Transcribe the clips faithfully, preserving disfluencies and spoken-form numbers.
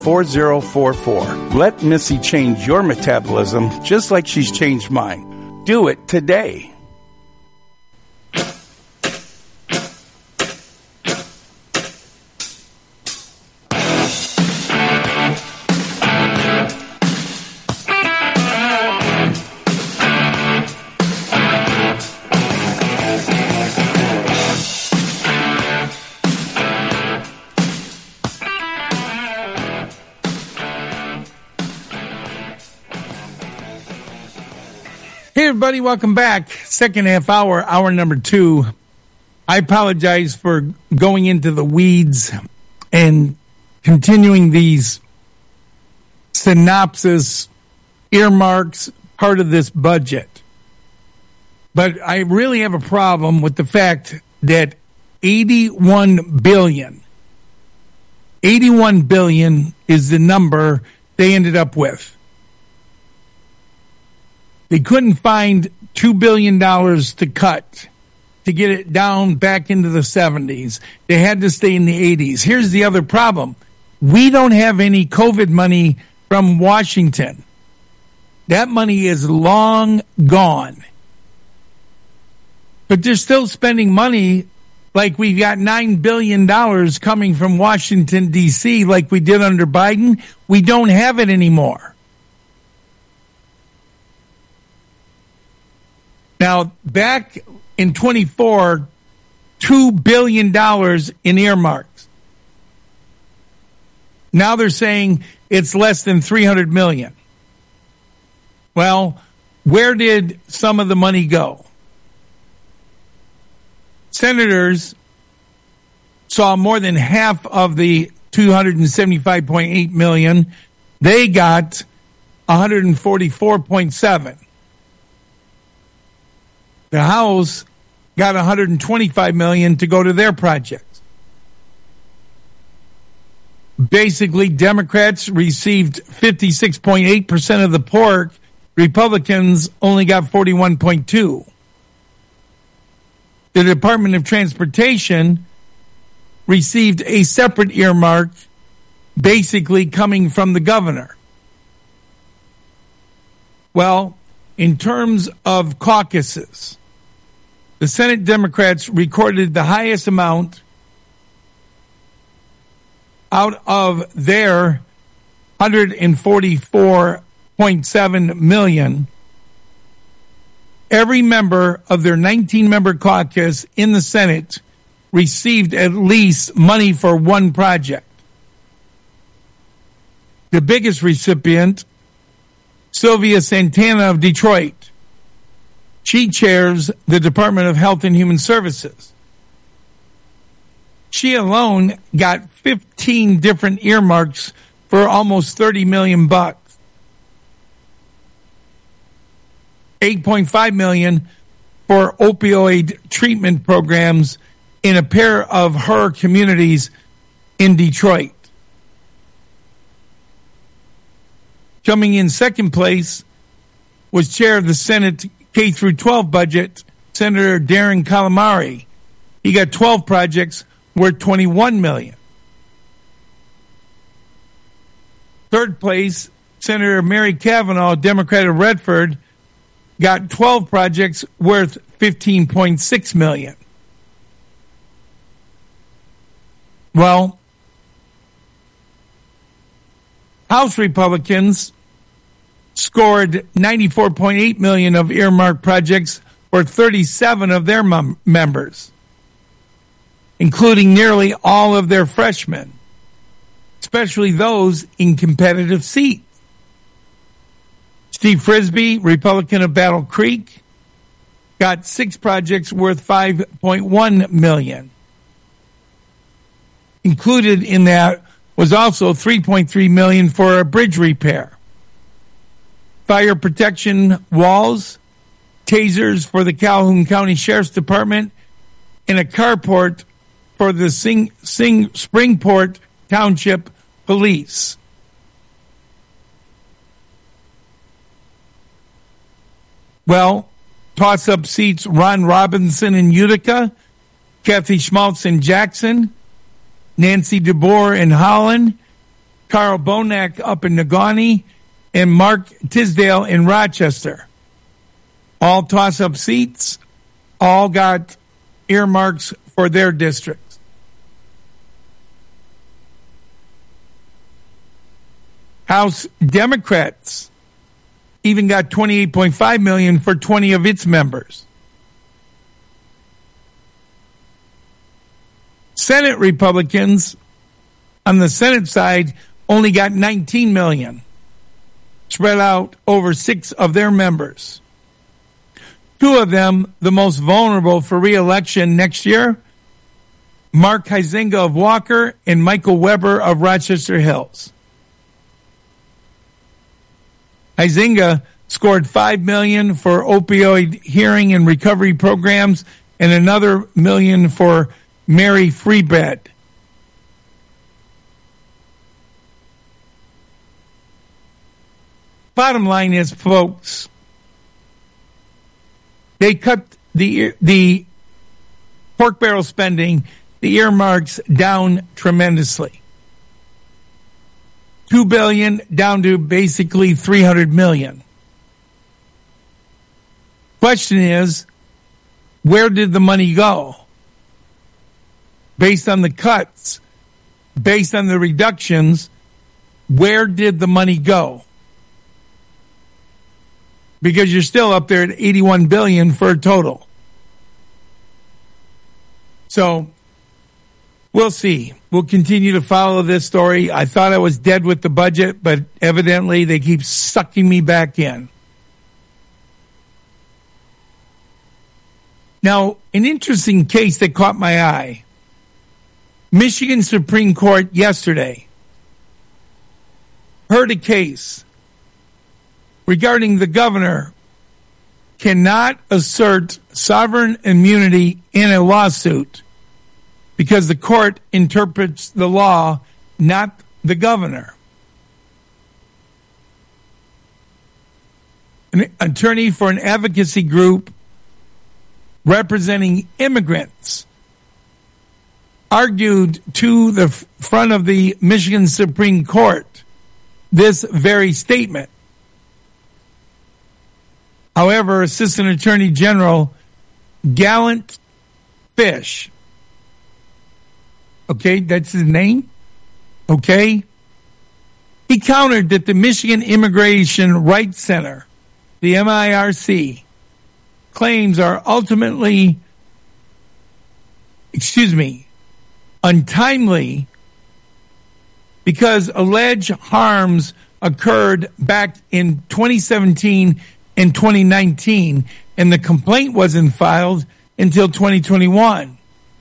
four zero four four. Let Missy change your metabolism just like she's changed mine. Do it today. Hey, everybody, welcome back. Second half hour, hour number two. I apologize for going into the weeds and continuing these synopsis earmarks part of this budget. But I really have a problem with the fact that eighty-one billion, eighty-one billion is the number they ended up with. They couldn't find two billion dollars to cut to get it down back into the seventies. They had to stay in the eighties. Here's the other problem. We don't have any COVID money from Washington. That money is long gone. But they're still spending money like we've got nine billion dollars coming from Washington, D C, like we did under Biden. We don't have it anymore. Now, back in twenty-four, two billion dollars in earmarks. Now they're saying it's less than three hundred million dollars. Well, where did some of the money go? Senators saw more than half of the two hundred seventy-five point eight million dollars. They got one hundred forty-four point seven. The House got one hundred twenty-five million dollars to go to their projects. Basically, Democrats received fifty-six point eight percent of the pork. Republicans only got forty-one point two. The Department of Transportation received a separate earmark, basically coming from the governor. Well, in terms of caucuses, the Senate Democrats recorded the highest amount out of their one hundred forty-four point seven million dollars. Every member of their nineteen-member caucus in the Senate received at least money for one project. The biggest recipient, Sylvia Santana of Detroit. She chairs the Department of Health and Human Services. She alone got fifteen different earmarks for almost thirty million bucks. eight point five million for opioid treatment programs in a pair of her communities in Detroit. Coming in second place was chair of the Senate K through twelve budget, Senator Darren Calamari. He got twelve projects worth twenty-one million dollars. Third place, Senator Mary Cavanaugh, Democrat of Redford, got twelve projects worth fifteen point six million dollars. Well, House Republicans scored ninety-four point eight million dollars of earmarked projects for thirty-seven of their mem- members, including nearly all of their freshmen, especially those in competitive seats. Steve Frisbee, Republican of Battle Creek, got six projects worth five point one million dollars. Included in that was also three point three million dollars for a bridge repair. Fire protection walls, tasers for the Calhoun County Sheriff's Department, and a carport for the Sing, Sing, Springport Township Police. Well, toss-up seats Ron Robinson in Utica, Kathy Schmaltz in Jackson, Nancy DeBoer in Holland, Carl Bonak up in Negaunee, and Mark Tisdale in Rochester. All toss-up seats, all got earmarks for their districts. House Democrats even got twenty-eight point five million dollars for twenty of its members. Senate Republicans on the Senate side only got nineteen million dollars, spread out over six of their members. Two of them, the most vulnerable for re-election next year, Mark Huizenga of Walker and Michael Weber of Rochester Hills. Huizenga scored five million dollars for opioid hearing and recovery programs and another million for Mary Free Bed. Bottom line is, folks, they cut the the pork barrel spending, the earmarks, down tremendously. Two billion dollars down to basically three hundred million dollars. Question is, where did the money go? Based on the cuts, based on the reductions, where did the money go? Because you're still up there at eighty-one billion dollars for a total. So we'll see. We'll continue to follow this story. I thought I was dead with the budget, but evidently they keep sucking me back in. Now, an interesting case that caught my eye. Michigan Supreme Court yesterday heard a case regarding the governor cannot assert sovereign immunity in a lawsuit because the court interprets the law, not the governor. An attorney for an advocacy group representing immigrants argued to the front of the Michigan Supreme Court this very statement. However, Assistant Attorney General Gallant Fish, okay, that's his name, okay, he countered that the Michigan Immigration Rights Center, the M I R C, claims are ultimately, excuse me, untimely because alleged harms occurred back in twenty seventeen and twenty nineteen, and the complaint wasn't filed until twenty twenty-one.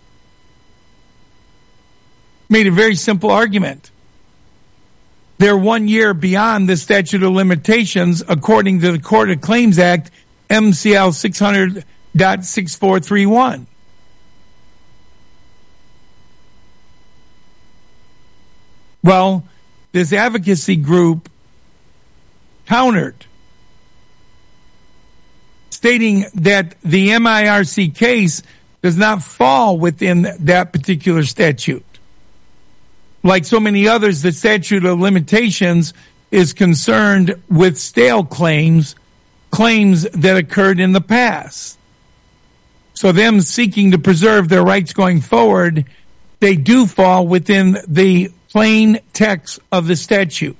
Made a very simple argument. They're one year beyond the statute of limitations according to the Court of Claims Act, M C L six hundred point six four three one. Well, this advocacy group countered, stating that the M I R C case does not fall within that particular statute. Like so many others, the statute of limitations is concerned with stale claims, claims that occurred in the past. So them seeking to preserve their rights going forward, they do fall within the plain text of the statute.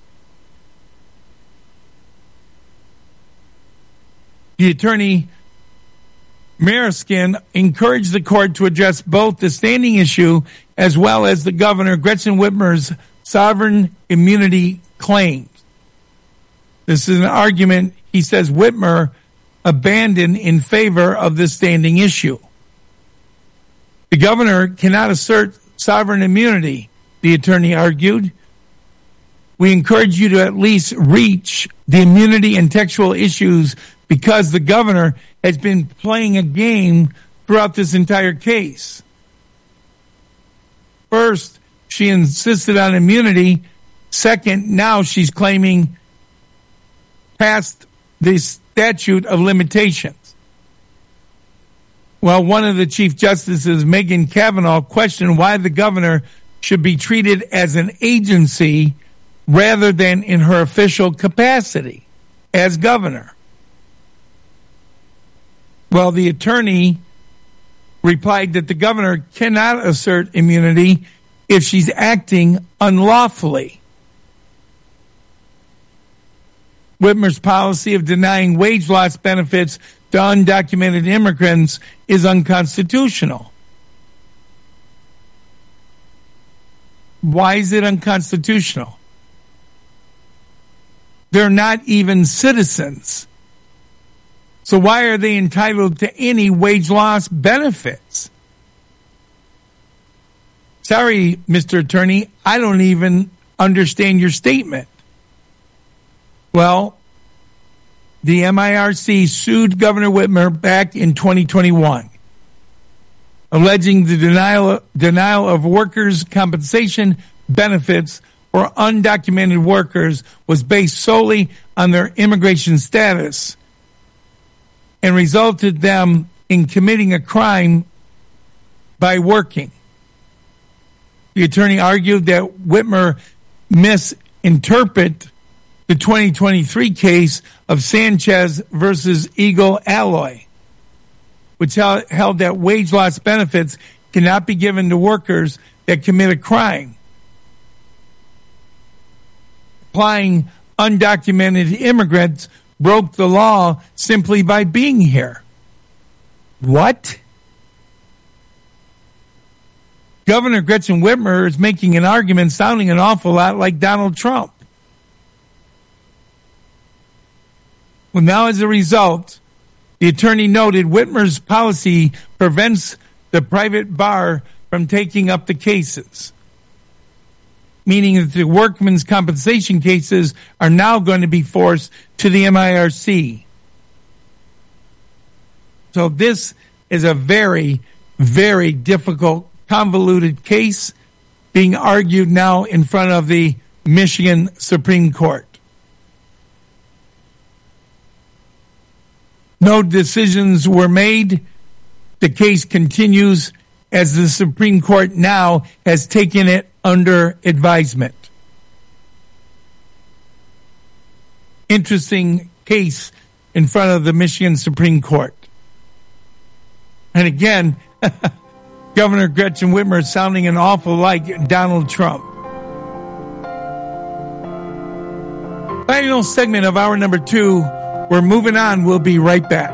The attorney, Mariskin, encouraged the court to address both the standing issue as well as the governor, Gretchen Whitmer's sovereign immunity claims. This is an argument, he says, Whitmer abandoned in favor of the standing issue. The governor cannot assert sovereign immunity, the attorney argued. We encourage you to at least reach the immunity and textual issues because the governor has been playing a game throughout this entire case. First, she insisted on immunity. Second, now she's claiming past the statute of limitations. Well, one of the Chief Justices, Megan Kavanaugh, questioned why the governor should be treated as an agency rather than in her official capacity as governor. Well, the attorney replied that the governor cannot assert immunity if she's acting unlawfully. Whitmer's policy of denying wage loss benefits to undocumented immigrants is unconstitutional. Why is it unconstitutional? They're not even citizens. So why are they entitled to any wage loss benefits? Sorry, Mister Attorney, I don't even understand your statement. Well, the M I R C sued Governor Whitmer back in twenty twenty-one, alleging the denial, denial of workers' compensation benefits for undocumented workers was based solely on their immigration status and resulted them in committing a crime by working. The attorney argued that Whitmer misinterpreted the twenty twenty-three case of Sanchez versus Eagle Alloy, which held that wage loss benefits cannot be given to workers that commit a crime. Applying undocumented immigrants broke the law simply by being here. What? Governor Gretchen Whitmer is making an argument sounding an awful lot like Donald Trump. Well, now as a result, the attorney noted Whitmer's policy prevents the private bar from taking up the cases, meaning that the workmen's compensation cases are now going to be forced to the M I R C. So this is a very, very difficult, convoluted case being argued now in front of the Michigan Supreme Court. No decisions were made. The case continues as the Supreme Court now has taken it under advisement. Interesting case in front of the Michigan Supreme Court. And again, Governor Gretchen Whitmer sounding an awful like Donald Trump. Final segment of hour number two. We're moving on. We'll be right back.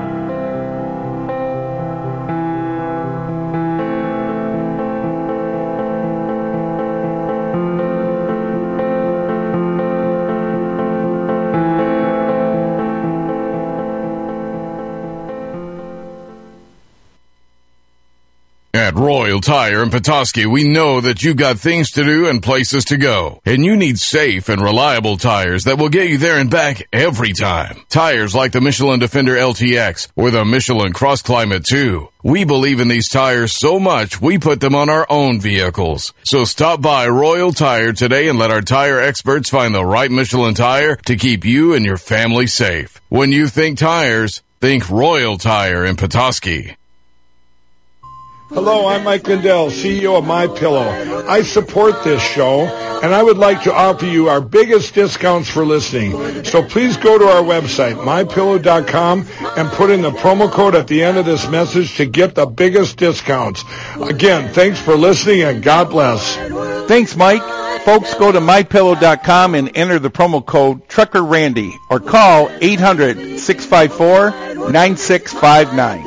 At Royal Tire in Petoskey, we know that you've got things to do and places to go, and you need safe and reliable tires that will get you there and back every time. Tires like the Michelin Defender L T X or the Michelin Cross Climate two. We believe in these tires so much, we put them on our own vehicles. So stop by Royal Tire today and let our tire experts find the right Michelin tire to keep you and your family safe. When you think tires, think Royal Tire in Petoskey. Hello, I'm Mike Lindell, C E O of MyPillow. I support this show, and I would like to offer you our biggest discounts for listening. So please go to our website, my pillow dot com, and put in the promo code at the end of this message to get the biggest discounts. Again, thanks for listening, and God bless. Thanks, Mike. Folks, go to my pillow dot com and enter the promo code Trucker Randy or call eight hundred, six five four, nine six five nine.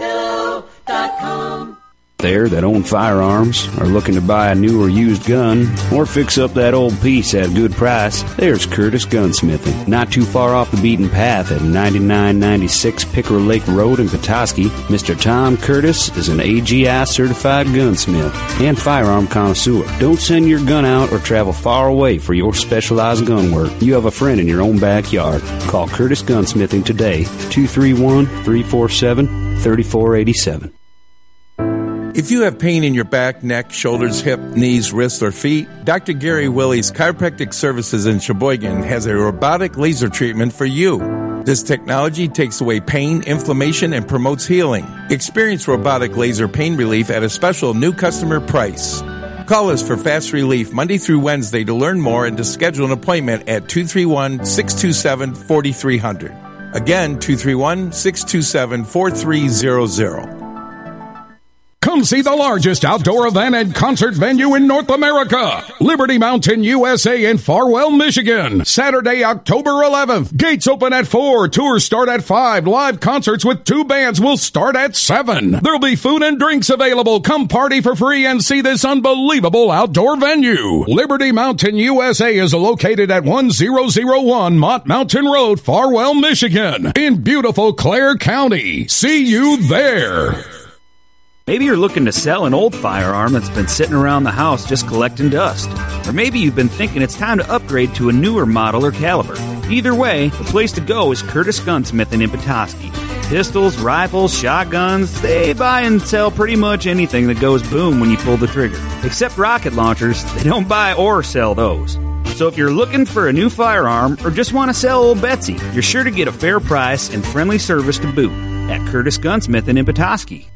There that own firearms, are looking to buy a new or used gun, or fix up that old piece at a good price, there's Curtis Gunsmithing. Not too far off the beaten path at ninety-nine ninety-six Pickerel Lake Road in Petoskey, Mister Tom Curtis is an A G I certified gunsmith and firearm connoisseur. Don't send your gun out or travel far away for your specialized gun work. You have a friend in your own backyard. Call Curtis Gunsmithing today, two three one, three four seven, three four eight seven. If you have pain in your back, neck, shoulders, hip, knees, wrists, or feet, Doctor Gary Willie's Chiropractic Services in Sheboygan has a robotic laser treatment for you. This technology takes away pain, inflammation, and promotes healing. Experience robotic laser pain relief at a special new customer price. Call us for fast relief Monday through Wednesday to learn more and to schedule an appointment at two three one, six two seven, four three zero zero. Again, two three one, six two seven, four three zero zero. Come see the largest outdoor event and concert venue in North America. Liberty Mountain U S A in Farwell, Michigan. Saturday, October eleventh. Gates open at four. Tours start at five. Live concerts with two bands will start at seven. There'll be food and drinks available. Come party for free and see this unbelievable outdoor venue. Liberty Mountain U S A is located at one thousand one Mott Mountain Road, Farwell, Michigan, in beautiful Clare County. See you there. Maybe you're looking to sell an old firearm that's been sitting around the house just collecting dust. Or maybe you've been thinking it's time to upgrade to a newer model or caliber. Either way, the place to go is Curtis Gunsmithing in Petoskey. Pistols, rifles, shotguns, they buy and sell pretty much anything that goes boom when you pull the trigger. Except rocket launchers, they don't buy or sell those. So if you're looking for a new firearm or just want to sell old Betsy, you're sure to get a fair price and friendly service to boot at Curtis Gunsmithing in Petoskey.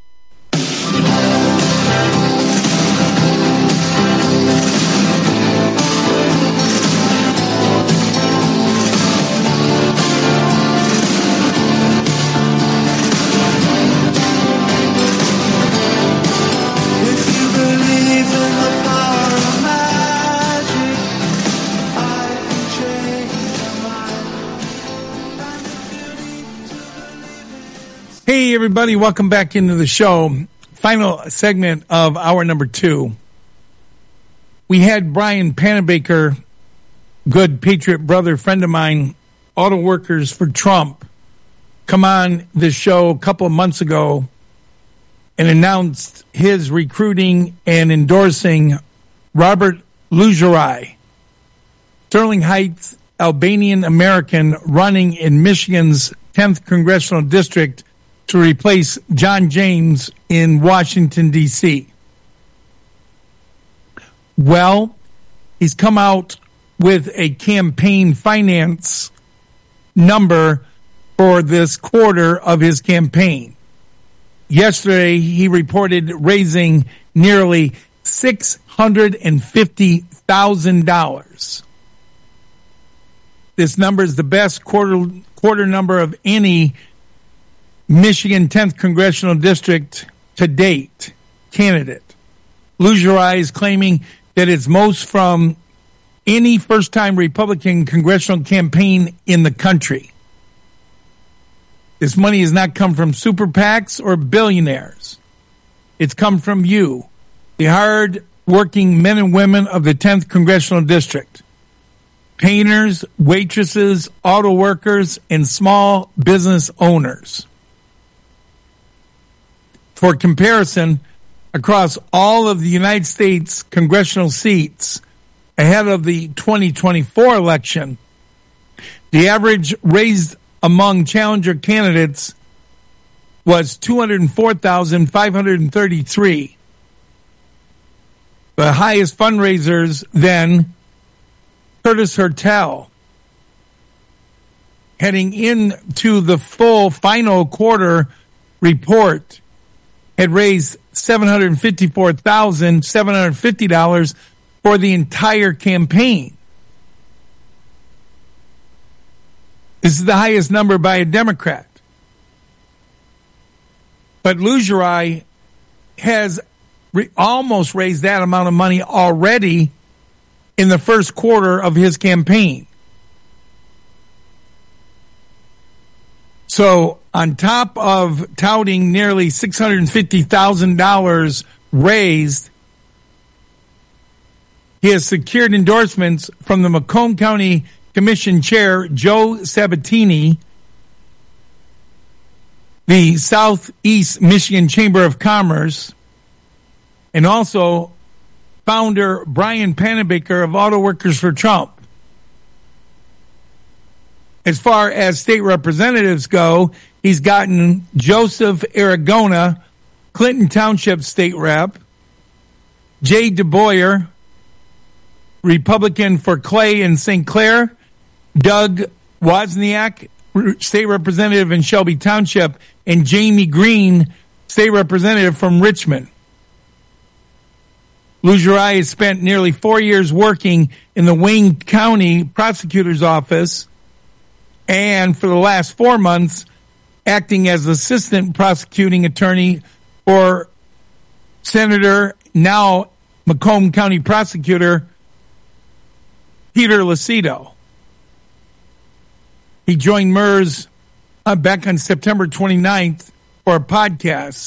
Hey, everybody, welcome back into the show. Final segment of hour number two. We had Brian Panabaker, good Patriot brother, friend of mine, Auto Workers for Trump, come on this show a couple of months ago and announced his recruiting and endorsing Robert Lugerai, Sterling Heights Albanian American, running in Michigan's tenth Congressional District to replace John James in Washington, D C. Well, he's come out with a campaign finance number for this quarter of his campaign. Yesterday, he reported raising nearly six hundred fifty thousand dollars. This number is the best quarter quarter number of any Michigan tenth Congressional District to date candidate. Lugerai is claiming that it's most from any first-time Republican congressional campaign in the country. This money has not come from super PACs or billionaires. It's come from you, the hard-working men and women of the tenth Congressional District. Painters, waitresses, auto workers, and small business owners. For comparison, across all of the United States congressional seats ahead of the twenty twenty-four election, the average raised among challenger candidates was two hundred four thousand five hundred thirty-three. The highest fundraisers then, Curtis Hertel, heading into the full final quarter report, had raised seven hundred fifty-four thousand seven hundred fifty dollars for the entire campaign. This is the highest number by a Democrat. But Lugerai has re- almost raised that amount of money already in the first quarter of his campaign. So on top of touting nearly six hundred fifty thousand dollars raised, he has secured endorsements from the Macomb County Commission Chair Joe Sabatini, the Southeast Michigan Chamber of Commerce, and also founder Brian Panabaker of Auto Workers for Trump. As far as state representatives go, he's gotten Joseph Aragona, Clinton Township state rep, Jay DeBoyer, Republican for Clay and Saint Clair, Doug Wozniak, state representative in Shelby Township, and Jamie Green, state representative from Richmond. Lugerai has spent nearly four years working in the Wayne County Prosecutor's Office, and for the last four months, acting as assistant prosecuting attorney for Senator, now Macomb County Prosecutor, Peter Lucido. He joined MERS uh, back on September twenty-ninth for a podcast.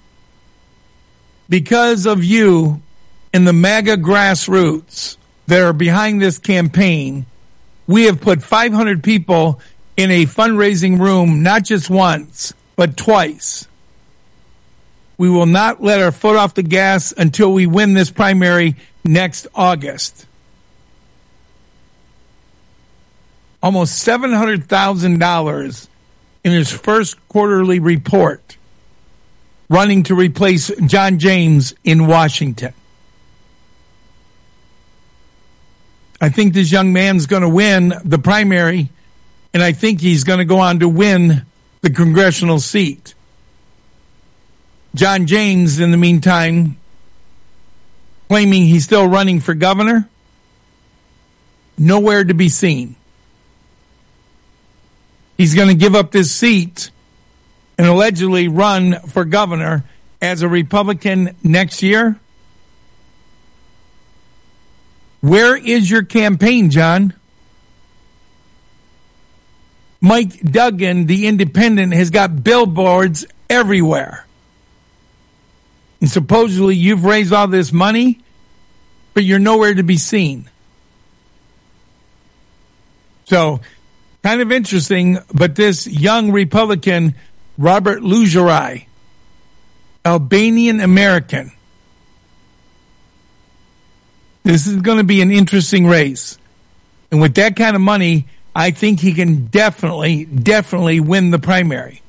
Because of you and the MAGA grassroots that are behind this campaign, we have put five hundred people in a fundraising room, not just once, but twice. We will not let our foot off the gas until we win this primary next August. Almost seven hundred thousand dollars in his first quarterly report, running to replace John James in Washington. I think this young man's going to win the primary, and I think he's going to go on to win the congressional seat. John James, in the meantime, claiming he's still running for governor, nowhere to be seen. He's going to give up this seat and allegedly run for governor as a Republican next year. Where is your campaign, John? Mike Duggan, the independent, has got billboards everywhere. And supposedly you've raised all this money, but you're nowhere to be seen. So, kind of interesting, but this young Republican, Robert Lugerai, Albanian American, this is going to be an interesting race. And with that kind of money, I think he can definitely, definitely win the primary.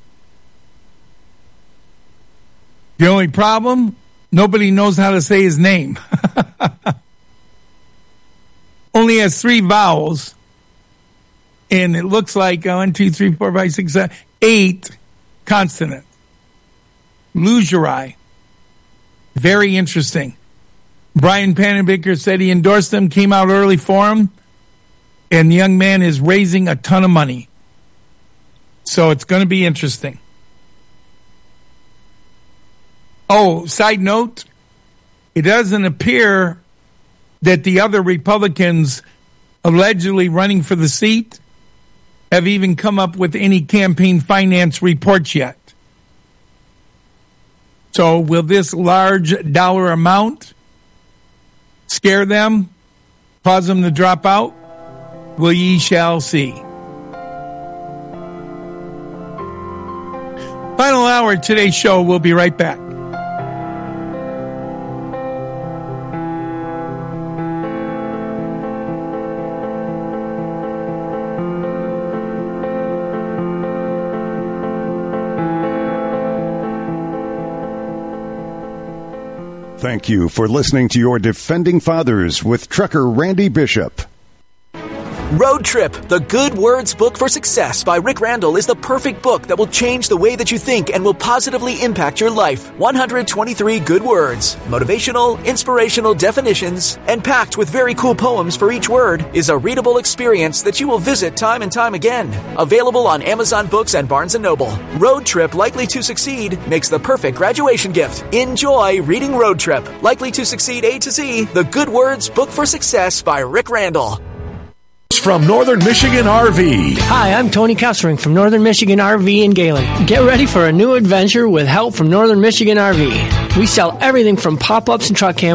The only problem, nobody knows how to say his name. Only has three vowels. And it looks like one, two, three, four, five, six, seven, eight consonants. Lugerai. Very interesting. Brian Pannenbaker said he endorsed him, came out early for him, and the young man is raising a ton of money. So it's going to be interesting. Oh, side note, it doesn't appear that the other Republicans allegedly running for the seat have even come up with any campaign finance reports yet. So will this large dollar amount scare them, cause them to drop out? Well, ye shall see. Final hour of today's show. We'll be right back. Thank you for listening to your Defending Fathers with Trucker Randy Bishop. Road Trip, the Good Words Book for Success by Rick Randall is the perfect book that will change the way that you think and will positively impact your life. one hundred twenty-three good words, motivational, inspirational definitions, and packed with very cool poems for each word is a readable experience that you will visit time and time again. Available on Amazon Books and Barnes and Noble. Road Trip, Likely to Succeed makes the perfect graduation gift. Enjoy reading Road Trip, Likely to Succeed A to Z, the Good Words Book for Success by Rick Randall. From Northern Michigan R V. Hi, I'm Tony Kessering from Northern Michigan R V in Galen. Get ready for a new adventure with help from Northern Michigan R V. We sell everything from pop-ups and truck campers